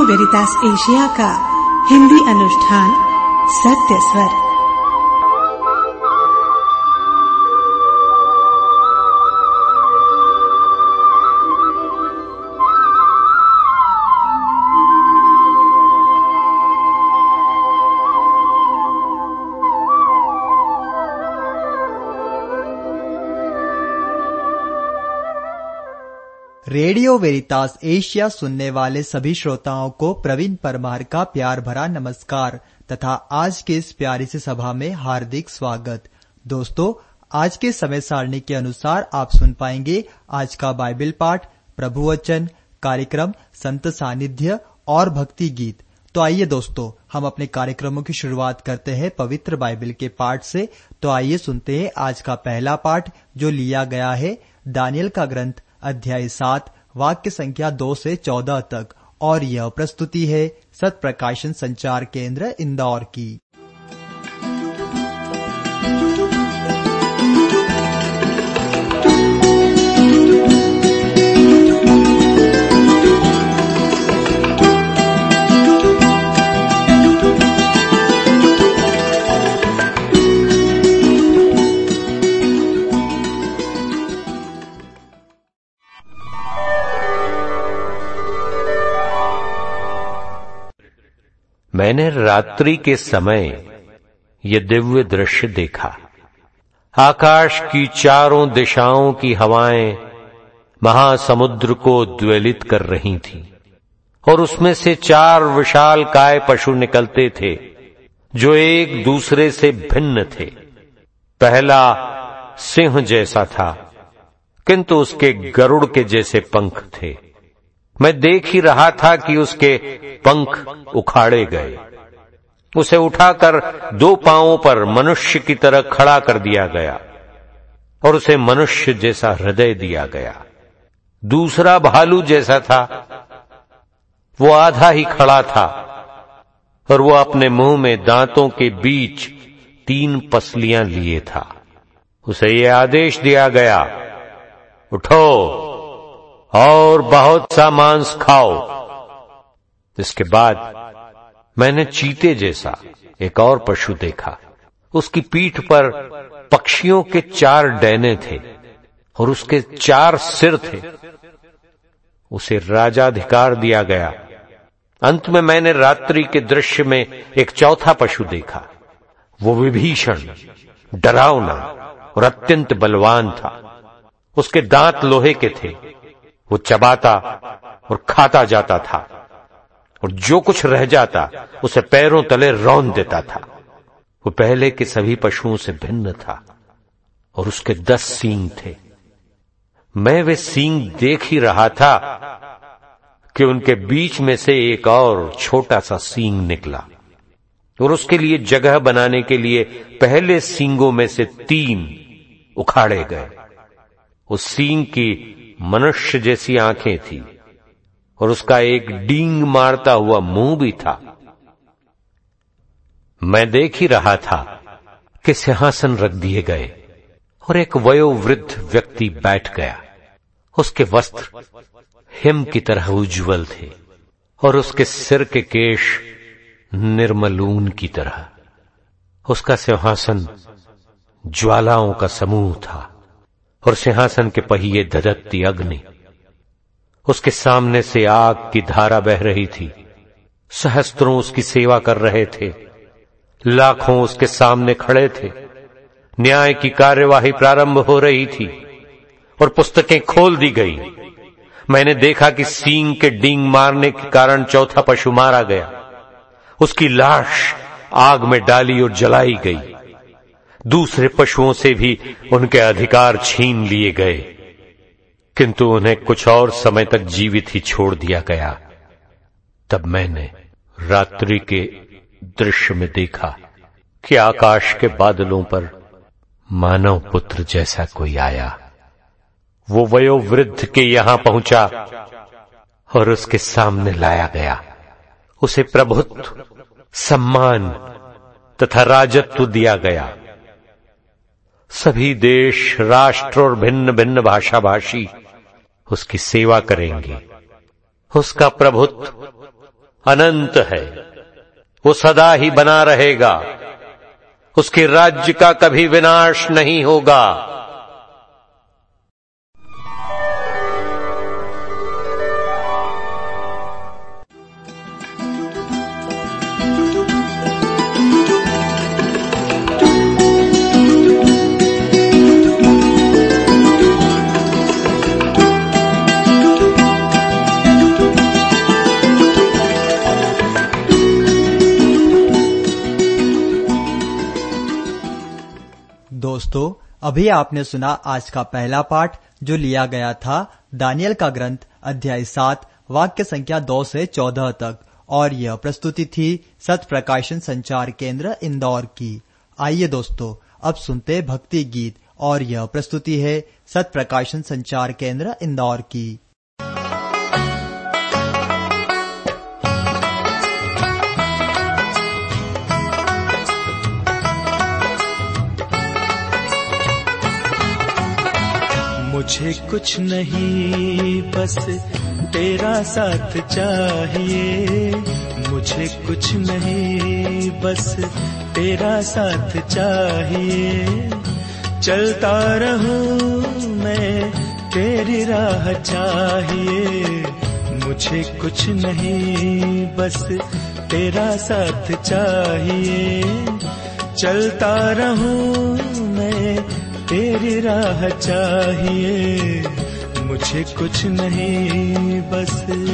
वेरितास Asia का हिंदी अनुष्ठान सत्य स्वर। रेडियो वेरितास एशिया सुनने वाले सभी श्रोताओं को प्रवीण परमार का प्यार भरा नमस्कार तथा आज के इस प्यारी सी सभा में हार्दिक स्वागत। दोस्तों, आज के समय सारणी के अनुसार आप सुन पाएंगे आज का बाइबल पाठ, प्रभु वचन, कार्यक्रम संत सानिध्य और भक्ति गीत। तो आइए दोस्तों, हम अपने कार्यक्रमों की शुरुआत करते हैं पवित्र बाइबल के पाठ से। तो आइए सुनते हैं आज का पहला पाठ जो लिया गया है दानियल का ग्रंथ अध्याय 7 वाक्य संख्या 2 से 14 तक, और यह प्रस्तुति है सत प्रकाशन संचार केंद्र इंदौर की। मैंने रात्रि के समय ये दिव्य दृश्य देखा। आकाश की चारों दिशाओं की हवाएं महासमुद्र को द्वेलित कर रही थीं, और उसमें से 4 विशालकाय पशु निकलते थे जो एक दूसरे से भिन्न थे। पहला सिंह जैसा था, किंतु उसके गरुड़ के जैसे पंख थे। मैं देख ही रहा था कि उसके पंख उखाड़े गए। उसे उठाकर 2 पांवों पर मनुष्य की तरह खड़ा कर दिया गया, और उसे मनुष्य जैसा हृदय दिया गया। दूसरा भालू जैसा था, वो आधा ही खड़ा था, और वो अपने मुंह में दांतों के बीच 3 पसलियां लिए था। उसे ये आदेश दिया गया, उठो और बहुत सा मांस खाओ। इसके बाद मैंने चीते जैसा एक और पशु देखा। उसकी पीठ पर पक्षियों के 4 डैने थे, और उसके 4 सिर थे। उसे राजाधिकार दिया गया। अंत में मैंने रात्रि के दृश्य में एक चौथा पशु देखा। वो विभीषण, डरावना और अत्यंत बलवान था। उसके दांत लोहे के थे। वो चबाता और खाता जाता था, और जो कुछ रह जाता उसे पैरों तले रौंद देता था। वो पहले के सभी पशुओं से भिन्न था, और उसके 10 सींग थे। मैं वे सींग देख ही रहा था कि उनके बीच में से एक और छोटा सा सींग निकला, और उसके लिए जगह बनाने के लिए पहले सींगों में से 3 उखाड़े गए। उस सींग की मनुष्य जैसी आंखें थी, और उसका एक डींग मारता हुआ मुंह भी था। मैं देख ही रहा था कि सिंहासन रख दिए गए, और एक वयोवृद्ध व्यक्ति बैठ गया। उसके वस्त्र हिम की तरह उज्ज्वल थे, और उसके सिर के केश निर्मल ऊन की तरह। उसका सिंहासन ज्वालाओं का समूह था, और सिंहासन के पहिए धधकती अग्नि। उसके सामने से आग की धारा बह रही थी। सहस्त्रों उसकी सेवा कर रहे थे। लाखों उसके सामने खड़े थे। न्याय की कार्यवाही प्रारंभ हो रही थी, और पुस्तकें खोल दी गई। मैंने देखा कि सींग के डींग मारने के कारण चौथा पशु मारा गया। उसकी लाश आग में डाली और जलाई गई। दूसरे पशुओं से भी उनके अधिकार छीन लिए गए, किंतु उन्हें कुछ और समय तक जीवित ही छोड़ दिया गया। तब मैंने रात्रि के दृश्य में देखा कि आकाश के बादलों पर मानव पुत्र जैसा कोई आया। वो वयोवृद्ध के यहां पहुंचा, और उसके सामने लाया गया। उसे प्रभुत्व, सम्मान तथा राजत्व दिया गया। सभी देश, राष्ट्र और भिन्न भिन्न भाषा भाषी उसकी सेवा करेंगे। उसका प्रभुत्व अनंत है, वो सदा ही बना रहेगा, उसके राज्य का कभी विनाश नहीं होगा। दोस्तों, अभी आपने सुना आज का पहला पाठ जो लिया गया था दानियल का ग्रंथ अध्याय 7 वाक्य संख्या 2 से 14 तक, और यह प्रस्तुति थी सत्य प्रकाशन संचार केंद्र इंदौर की। आइए दोस्तों, अब सुनते भक्ति गीत, और यह प्रस्तुति है सत्य प्रकाशन संचार केंद्र इंदौर की। मुझे कुछ नहीं बस तेरा साथ चाहिए, मुझे कुछ नहीं बस तेरा साथ चाहिए। चलता रहूं मैं तेरी राह चाहिए, मुझे कुछ नहीं बस तेरा साथ चाहिए। चलता रहूं मैं तेरी राह चाहिए, मुझे कुछ नहीं बस।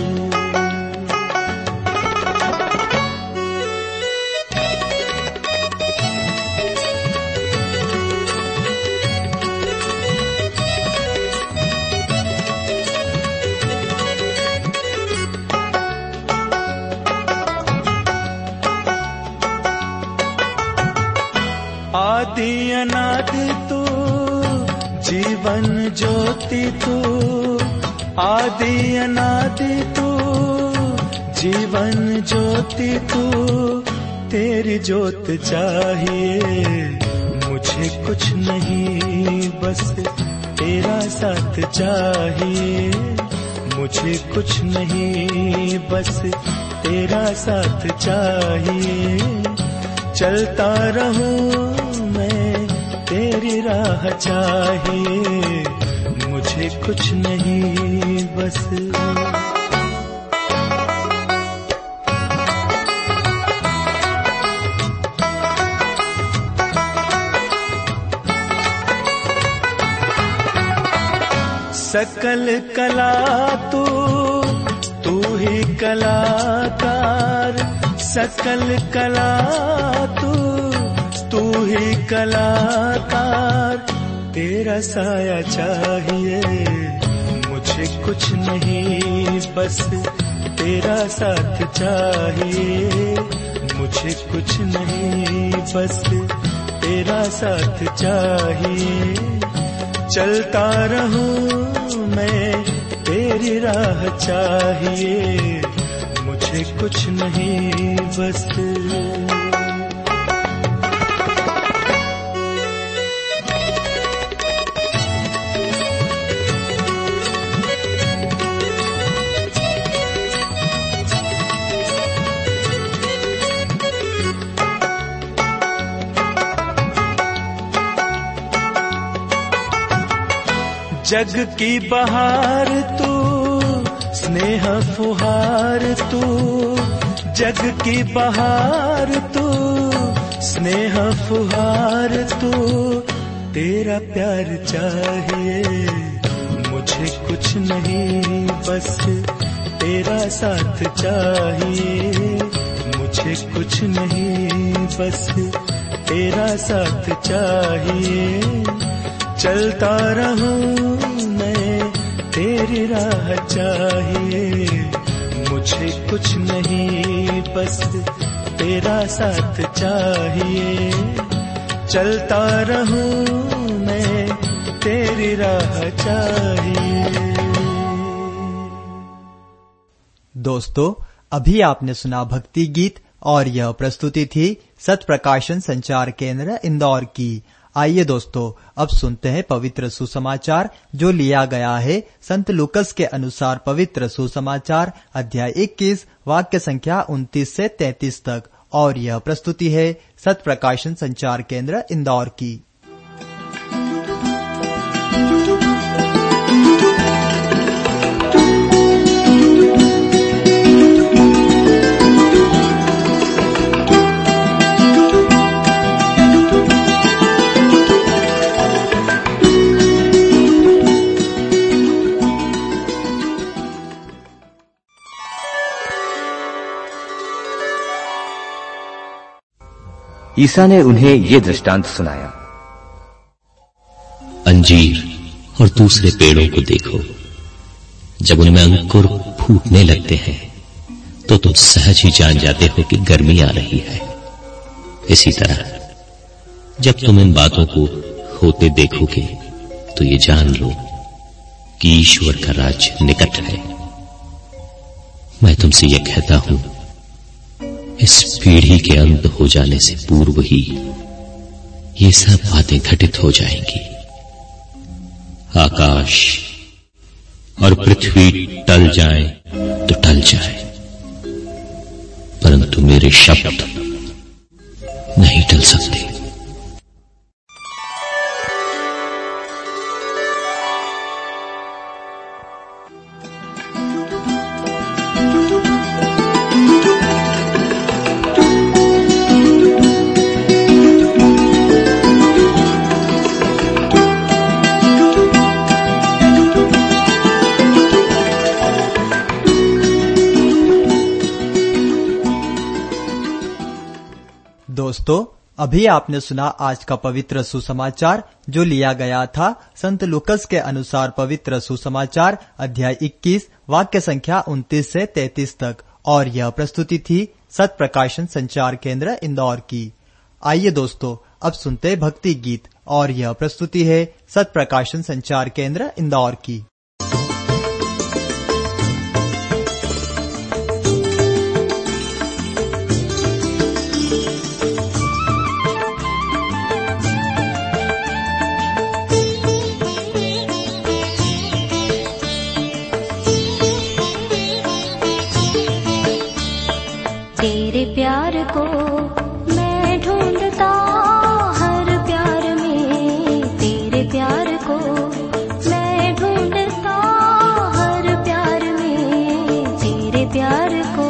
आदि अनादि तू, जीवन ज्योति तू, आदि अनादि तू, जीवन ज्योति तू, तेरी ज्योत चाहिए। मुझे कुछ नहीं बस तेरा साथ चाहिए, मुझे कुछ नहीं बस तेरा साथ चाहिए। चलता रहूं मैं तेरी राह चाहिए, मुझे कुछ नहीं बस। सकल कला तू ही कलाकार, सकल कला तू ही कलाकार। तेरा साया चाहिए, मुझे कुछ नहीं बस तेरा साथ चाहिए, मुझे कुछ नहीं बस तेरा साथ चाहिए। चलता रहूं मैं तेरी राह चाहिए, मुझे कुछ नहीं बस। जग की बहार तू, स्नेह फुहार तू, जग की बहार तू, स्नेह फुहार तू। तेरा प्यार चाहिए, मुझे कुछ नहीं बस तेरा साथ चाहिए, मुझे कुछ नहीं बस तेरा साथ चाहिए। चलता रहूं मैं तेरी राह चाहिए, मुझे कुछ नहीं बस तेरा साथ चाहिए। चलता रहूं मैं तेरी राह चाहिए। दोस्तों, अभी आपने सुना भक्ति गीत, और यह प्रस्तुति थी सत्य प्रकाशन संचार केंद्र इंदौर की। आइए दोस्तों, अब सुनते हैं पवित्र सुसमाचार जो लिया गया है संत लूकस के अनुसार पवित्र सुसमाचार अध्याय 21 वाक्य संख्या 29 से 33 तक, और यह प्रस्तुति है सत्य प्रकाशन संचार केंद्र इंदौर की। ईसा ने उन्हें ये दृष्टांत सुनाया। अंजीर और दूसरे पेड़ों को देखो, जब उनमें अंकुर फूटने लगते हैं तो तुम सहज ही जान जाते हो कि गर्मी आ रही है। इसी तरह जब तुम इन बातों को होते देखोगे तो ये जान लो कि ईश्वर का राज्य निकट है। मैं तुमसे यह कहता हूं, इस पीढ़ी के अंत हो जाने से पूर्व ही ये सब बातें घटित हो जाएंगी। आकाश और पृथ्वी टल जाए तो टल जाए, परंतु मेरे शब्द नहीं टल सकते। दोस्तों, अभी आपने सुना आज का पवित्र सुसमाचार जो लिया गया था संत लूकस के अनुसार पवित्र सुसमाचार अध्याय 21 वाक्य संख्या 29 से 33 तक, और यह प्रस्तुति थी सत्य प्रकाशन संचार केंद्र इंदौर की। आइए दोस्तों, अब सुनते भक्ति गीत, और यह प्रस्तुति है सत्य प्रकाशन संचार केंद्र इंदौर की। तेरे प्यार को मैं ढूंढता हर प्यार में, तेरे प्यार को मैं ढूंढता हर प्यार में, तेरे प्यार को।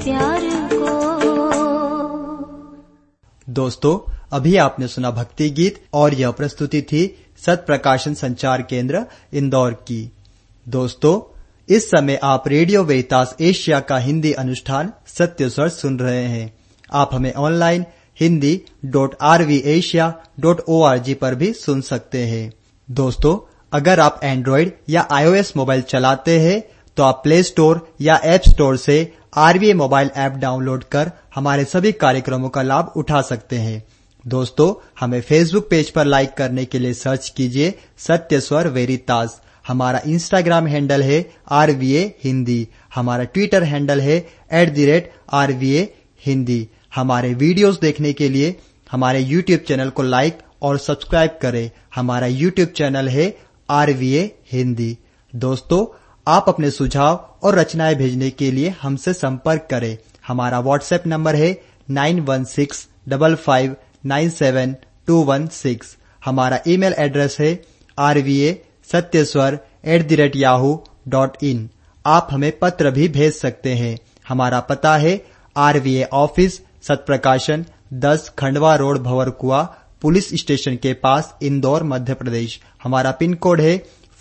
प्यार को। दोस्तों, अभी आपने सुना भक्ति गीत और यह प्रस्तुति थी सत्य प्रकाशन संचार केंद्र इंदौर की। दोस्तों, इस समय आप रेडियो वेरितास एशिया का हिंदी अनुष्ठान सत्य स्वर सुन रहे हैं। आप हमें ऑनलाइन hindi.rvasia.org पर भी सुन सकते हैं। दोस्तों, अगर आप एंड्रॉइड या iOS मोबाइल चलाते हैं तो आप प्ले स्टोर या ऐप स्टोर से RVA मोबाइल ऐप डाउनलोड कर हमारे सभी कार्यक्रमों का लाभ उठा सकते हैं। दोस्तों, हमें फेसबुक पेज पर लाइक करने के लिए सर्च कीजिए सत्य स्वर वेरितास। हमारा इंस्टाग्राम हैंडल है RVA हिंदी। हमारा ट्विटर हैंडल है @RVA हिंदी। हमारे वीडियोस देखने के लिए हमारे यूट्यूब चैनल को लाइक और सब्सक्राइब करें। हमारा यूट्यूब चैनल है RVA हिंदी। दोस्तों, आप अपने सुझाव और रचनाएं भेजने के लिए हमसे संपर्क करें। हमारा व्हाट्सएप नंबर है 9165597216। हमारा ईमेल एड्रेस है rvasatyaswar@yahoo.in। आप हमें पत्र भी भेज सकते हैं। हमारा पता है RVA office Satya Prakashan 10 Khandwa road Bhanwarkua police station के पास इंदौर मध्य प्रदेश। हमारा पिन कोड है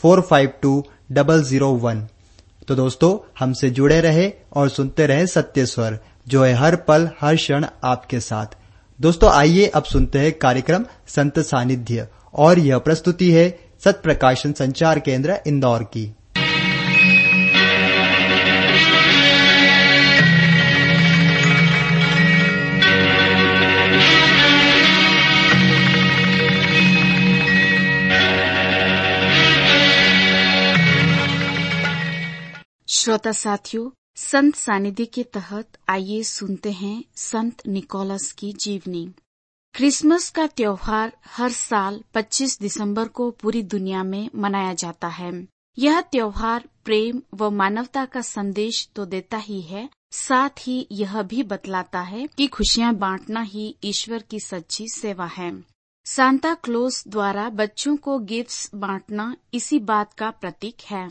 452001। तो दोस्तों, हमसे जुड़े रहे और सुनते रहे सत्य स्वर, जो है हर पल हर क्षण आपके साथ। दोस्तों, आइए अब सुनते हैं कार्यक्रम संत सानिध्य और यह प्रस्तुति है सत्य प्रकाशन संचार केंद्र इंदौर की। श्रोता साथियों, संत सानिध्य के तहत आइए सुनते हैं संत निकोलस की जीवनी। क्रिसमस का त्योहार हर साल 25 दिसंबर को पूरी दुनिया में मनाया जाता है। यह त्योहार प्रेम व मानवता का संदेश तो देता ही है, साथ ही यह भी बतलाता है कि खुशियां बांटना ही ईश्वर की सच्ची सेवा है। सांता क्लॉस द्वारा बच्चों को गिफ्ट्स बांटना इसी बात का प्रतीक है।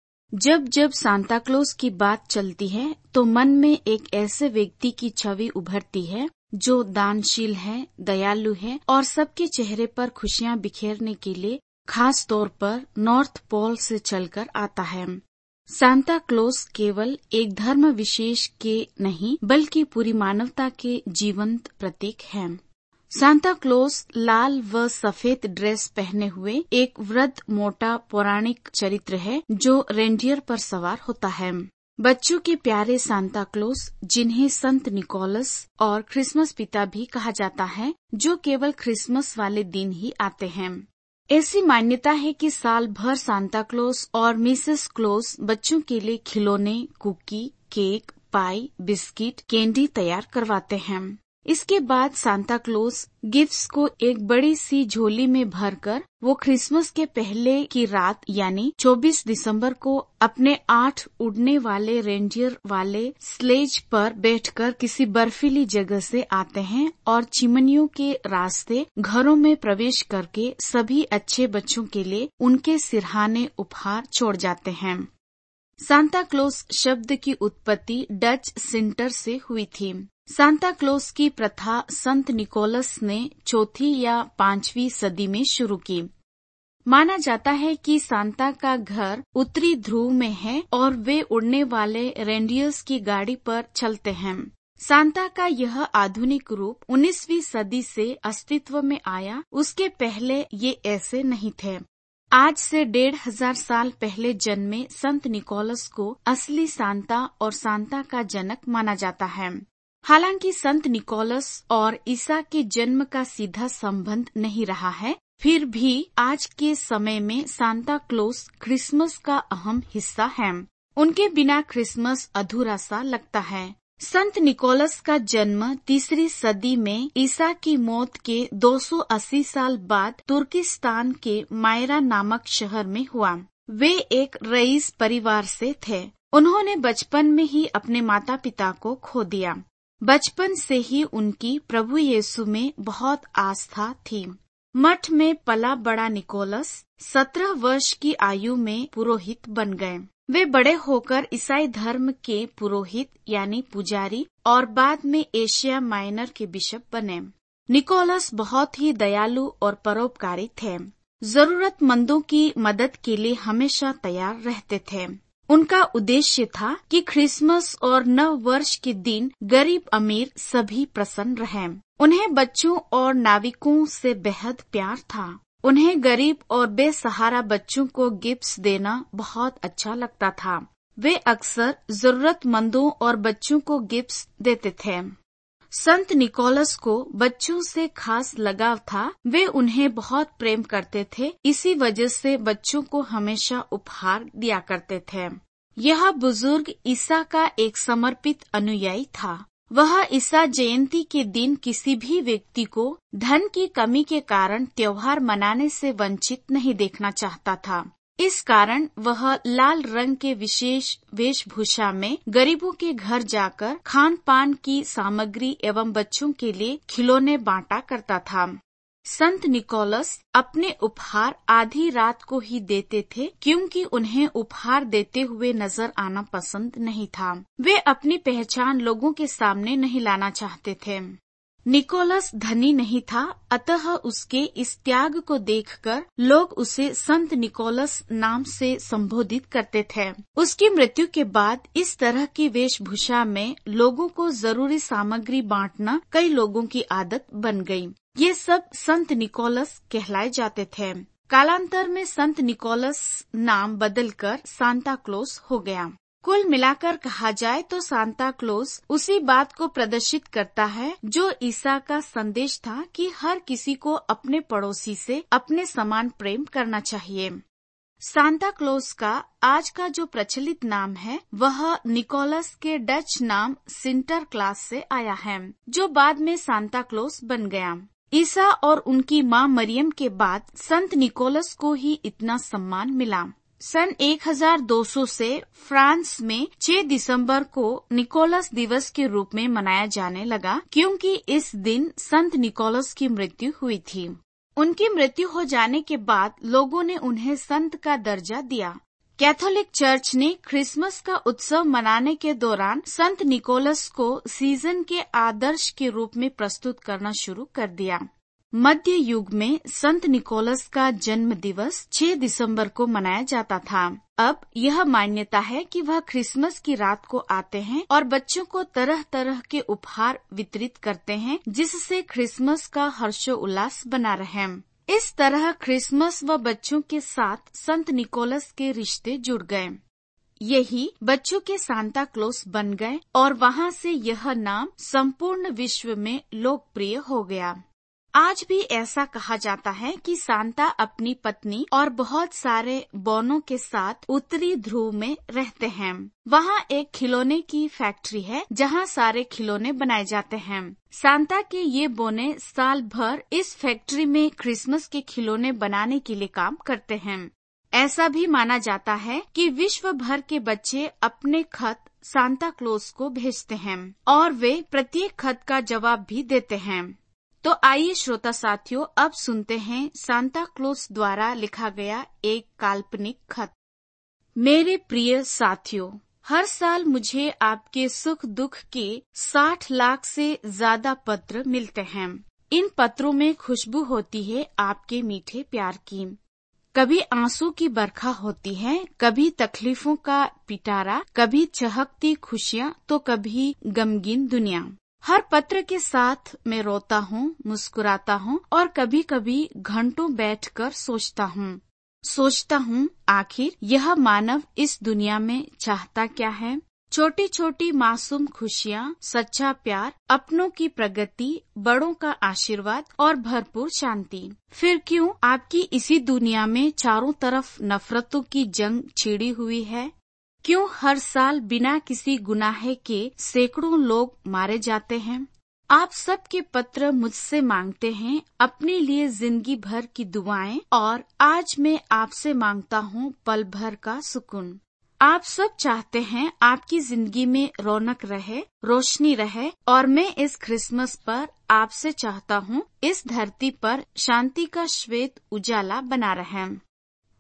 जब जब सांता क्लॉस की बात चलती है तो मन में एक ऐसे व्यक्ति की छवि उभरती है जो दानशील है, दयालु है और सबके चेहरे पर खुशियां बिखेरने के लिए खास तौर पर नॉर्थ पोल से चलकर आता है। सांता क्लॉस केवल एक धर्म विशेष के नहीं बल्कि पूरी मानवता के जीवंत प्रतीक है। सांता क्लॉस लाल व सफेद ड्रेस पहने हुए एक वृद्ध मोटा पौराणिक चरित्र है जो रेंडियर पर सवार होता है। बच्चों के प्यारे सांता क्लॉस, जिन्हें संत निकोलस और क्रिसमस पिता भी कहा जाता है, जो केवल क्रिसमस वाले दिन ही आते हैं। ऐसी मान्यता है कि साल भर सांता क्लॉस और मिसेस क्लॉस बच्चों के लिए खिलौने, cookie, cake, pie, biscuit, candy तैयार करवाते हैं। इसके बाद सांता क्लॉस गिफ्ट्स को एक बड़ी सी झोली में भरकर वो क्रिसमस के पहले की रात यानी 24 दिसंबर को अपने 8 उड़ने वाले रेंडियर वाले स्लेज पर बैठकर किसी बर्फीली जगह से आते हैं और चिमनियों के रास्ते घरों में प्रवेश करके सभी अच्छे बच्चों के लिए उनके सिरहाने उपहार छोड़ जाते हैं। सांता क्लॉस शब्द की उत्पत्ति डच सिंटर से हुई थी। सांता क्लॉस की प्रथा संत निकोलस ने 4वीं या 5वीं सदी में शुरू की। माना जाता है कि सांता का घर उत्तरी ध्रुव में है और वे उड़ने वाले रेंडियर्स की गाड़ी पर चलते हैं। सांता का यह आधुनिक रूप 19वीं सदी से अस्तित्व में आया, उसके पहले ये ऐसे नहीं थे। आज से 1500 साल पहले जन्मे संत निकोलस को असली सांता और सांता का जनक माना जाता है। हालांकि संत निकोलस और ईसा के जन्म का सीधा संबंध नहीं रहा है, फिर भी आज के समय में सांता क्लॉस क्रिसमस का अहम हिस्सा है। उनके बिना क्रिसमस अधूरा सा लगता है। संत निकोलस का जन्म 3री सदी में ईसा की मौत के 280 साल बाद तुर्किस्तान के मायरा नामक शहर में हुआ। वे एक रईस परिवार से थे। उन्होंने बचपन में ही अपने माता पिता को खो दिया। बचपन से ही उनकी प्रभु यीशु में बहुत आस्था थी। मठ में पला बड़ा निकोलस 17 वर्ष की आयु में पुरोहित बन गए। वे बड़े होकर ईसाई धर्म के पुरोहित यानी पुजारी और बाद में एशिया माइनर के बिशप बने। निकोलस बहुत ही दयालु और परोपकारी थे। जरूरतमंदों की मदद के लिए हमेशा तैयार रहते थे। उनका उद्देश्य था कि क्रिसमस और नव वर्ष के दिन गरीब अमीर सभी प्रसन्न रहें। उन्हें बच्चों और नाविकों से बेहद प्यार था। उन्हें गरीब और बेसहारा बच्चों को गिफ्ट्स देना बहुत अच्छा लगता था। वे अक्सर जरूरतमंदों और बच्चों को गिफ्ट्स देते थे। संत निकोलस को बच्चों से खास लगाव था। वे उन्हें बहुत प्रेम करते थे। इसी वजह से बच्चों को हमेशा उपहार दिया करते थे। यह बुजुर्ग ईसा का एक समर्पित अनुयायी था। वह ईसा जयंती के दिन किसी भी व्यक्ति को धन की कमी के कारण त्योहार मनाने से वंचित नहीं देखना चाहता था। इस कारण वह लाल रंग के विशेष वेशभूषा में गरीबों के घर जाकर खान पान की सामग्री एवं बच्चों के लिए खिलौने बांटा करता था। संत निकोलस अपने उपहार आधी रात को ही देते थे, क्योंकि उन्हें उपहार देते हुए नजर आना पसंद नहीं था। वे अपनी पहचान लोगों के सामने नहीं लाना चाहते थे। निकोलस धनी नहीं था, अतः उसके इस त्याग को देखकर लोग उसे संत निकोलस नाम से संबोधित करते थे। उसकी मृत्यु के बाद इस तरह की वेशभूषा में लोगों को जरूरी सामग्री बांटना कई लोगों की आदत बन गई। ये सब संत निकोलस कहलाए जाते थे। कालांतर में संत निकोलस नाम बदलकर सांता क्लॉस हो गया। कुल मिलाकर कहा जाए तो सांता क्लॉस उसी बात को प्रदर्शित करता है जो ईसा का संदेश था कि हर किसी को अपने पड़ोसी से अपने समान प्रेम करना चाहिए। सांता क्लॉस का आज का जो प्रचलित नाम है वह निकोलस के डच नाम सिंटरक्लास से आया है, जो बाद में सांता क्लॉस बन गया। ईसा और उनकी माँ मरियम के बाद संत निकोलस को ही इतना सम्मान मिला। सन 1200 से फ्रांस में 6 दिसंबर को निकोलस दिवस के रूप में मनाया जाने लगा, क्योंकि इस दिन संत निकोलस की मृत्यु हुई थी। उनकी मृत्यु हो जाने के बाद लोगों ने उन्हें संत का दर्जा दिया। कैथोलिक चर्च ने क्रिसमस का उत्सव मनाने के दौरान संत निकोलस को सीजन के आदर्श के रूप में प्रस्तुत करना शुरू कर दिया। मध्य युग में संत निकोलस का जन्म दिवस 6 दिसंबर को मनाया जाता था। अब यह मान्यता है कि वह क्रिसमस की रात को आते हैं और बच्चों को तरह तरह के उपहार वितरित करते हैं, जिससे क्रिसमस का हर्षोल्लास बना रहे। इस तरह क्रिसमस व बच्चों के साथ संत निकोलस के रिश्ते जुड़ गए। यही बच्चों के सांता क्लॉस बन गए और वहाँ से यह नाम संपूर्ण विश्व में लोकप्रिय हो गया। आज भी ऐसा कहा जाता है कि सांता अपनी पत्नी और बहुत सारे बोनों के साथ उत्तरी ध्रुव में रहते हैं। वहाँ एक खिलौने की फैक्ट्री है जहाँ सारे खिलौने बनाए जाते हैं। सांता के ये बोने साल भर इस फैक्ट्री में क्रिसमस के खिलौने बनाने के लिए काम करते हैं। ऐसा भी माना जाता है कि विश्व भर के बच्चे अपने खत सांता क्लॉस को भेजते हैं और वे प्रत्येक खत का जवाब भी देते हैं। तो आइए श्रोता साथियों, अब सुनते हैं सांता क्लॉस द्वारा लिखा गया एक काल्पनिक खत। मेरे प्रिय साथियों, हर साल मुझे आपके सुख दुख के 60 लाख से ज्यादा पत्र मिलते हैं। इन पत्रों में खुशबू होती है आपके मीठे प्यार की। कभी आंसू की बरखा होती है, कभी तकलीफों का पिटारा, कभी चहकती खुशियाँ, तो कभी गमगीन दुनिया। हर पत्र के साथ मैं रोता हूँ, मुस्कुराता हूँ और कभी कभी घंटों बैठकर सोचता हूँ आखिर यह मानव इस दुनिया में चाहता क्या है। छोटी छोटी मासूम खुशियाँ, सच्चा प्यार, अपनों की प्रगति, बड़ों का आशीर्वाद और भरपूर शांति। फिर क्यों आपकी इसी दुनिया में चारों तरफ नफरतों की जंग छिड़ी हुई है? क्यों हर साल बिना किसी गुनाह के सैकड़ों लोग मारे जाते हैं? आप सबके पत्र मुझसे मांगते हैं अपने लिए जिंदगी भर की दुआएं, और आज मैं आपसे मांगता हूँ पल भर का सुकून। आप सब चाहते हैं आपकी जिंदगी में रौनक रहे, रोशनी रहे, और मैं इस क्रिसमस पर आपसे चाहता हूँ इस धरती पर शांति का श्वेत उजाला बना रहे।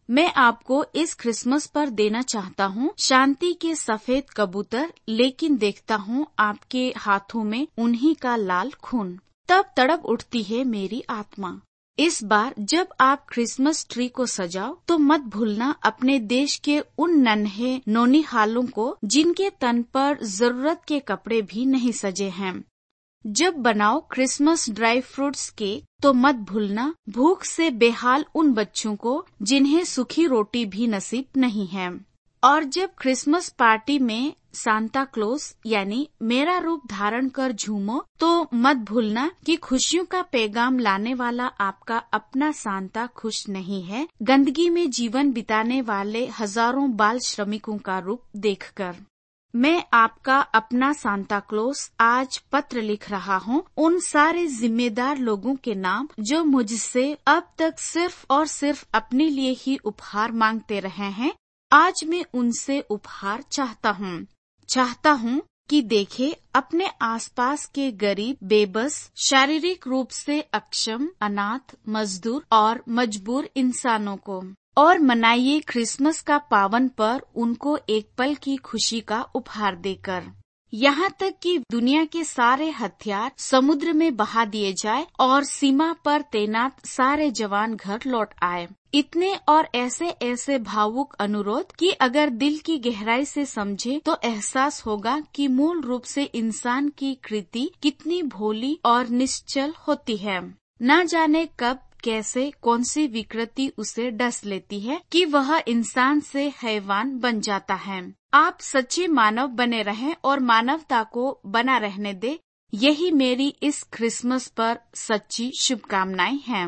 मैं आपको इस क्रिसमस पर देना चाहता हूँ शांति के सफेद कबूतर, लेकिन देखता हूँ आपके हाथों में उन्हीं का लाल खून। तब तड़प उठती है मेरी आत्मा। इस बार जब आप क्रिसमस ट्री को सजाओ तो मत भूलना अपने देश के उन नन्हे नौनिहालों को जिनके तन पर जरूरत के कपड़े भी नहीं सजे हैं। जब बनाओ क्रिसमस ड्राई फ्रूट्स केक तो मत भूलना भूख से बेहाल उन बच्चों को जिन्हें सूखी रोटी भी नसीब नहीं है। और जब क्रिसमस पार्टी में सांता क्लॉज यानी मेरा रूप धारण कर झूमो तो मत भूलना कि खुशियों का पैगाम लाने वाला आपका अपना सांता खुश नहीं है गंदगी में जीवन बिताने वाले हजारों बाल श्रमिकों का रूप देखकर। मैं आपका अपना सांता क्लॉज आज पत्र लिख रहा हूँ उन सारे जिम्मेदार लोगों के नाम जो मुझसे अब तक सिर्फ और सिर्फ अपने लिए ही उपहार मांगते रहे हैं। आज मैं उनसे उपहार चाहता हूँ कि देखे अपने आसपास के गरीब, बेबस, शारीरिक रूप से अक्षम, अनाथ, मजदूर और मजबूर इंसानों को, और मनाइए क्रिसमस का पावन पर्व उनको एक पल की खुशी का उपहार देकर। यहाँ तक कि दुनिया के सारे हथियार समुद्र में बहा दिए जाए और सीमा पर तैनात सारे जवान घर लौट आए। इतने और ऐसे भावुक अनुरोध कि अगर दिल की गहराई से समझे तो एहसास होगा कि मूल रूप से इंसान की कृति कितनी भोली और निश्चल होती है। न जाने कब कैसे कौन सी विकृति उसे डस लेती है कि वह इंसान से हैवान बन जाता है। आप सच्चे मानव बने रहें और मानवता को बना रहने दे, यही मेरी इस क्रिसमस पर सच्ची शुभकामनाएं हैं।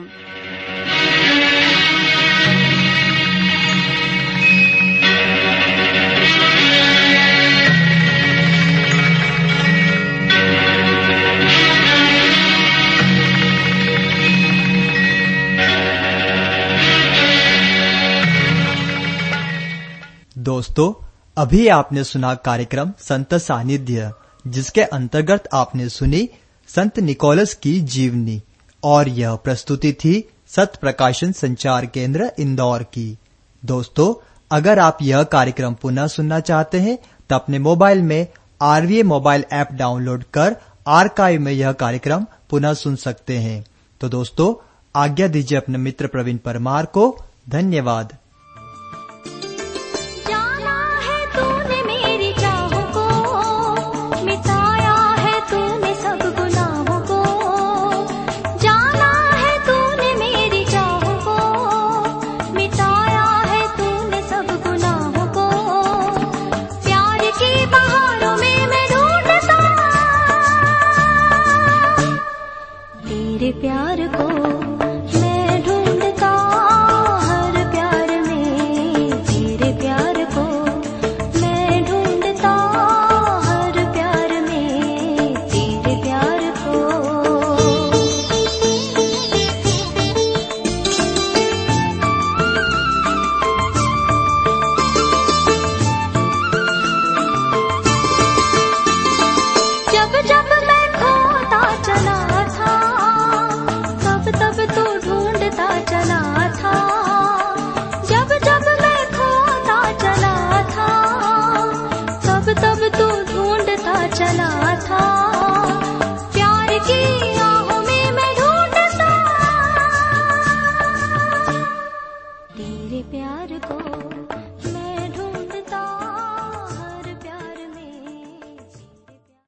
दोस्तों, अभी आपने सुना कार्यक्रम संत सानिध्य, जिसके अंतर्गत आपने सुनी संत निकोलस की जीवनी, और यह प्रस्तुति थी सत्य प्रकाशन संचार केंद्र इंदौर की। दोस्तों, अगर आप यह कार्यक्रम पुनः सुनना चाहते हैं तो अपने मोबाइल में RVA मोबाइल ऐप डाउनलोड कर आर्काइव में यह कार्यक्रम पुनः सुन सकते हैं। तो दोस्तों, आज्ञा दीजिए अपने मित्र प्रवीण परमार को। धन्यवाद।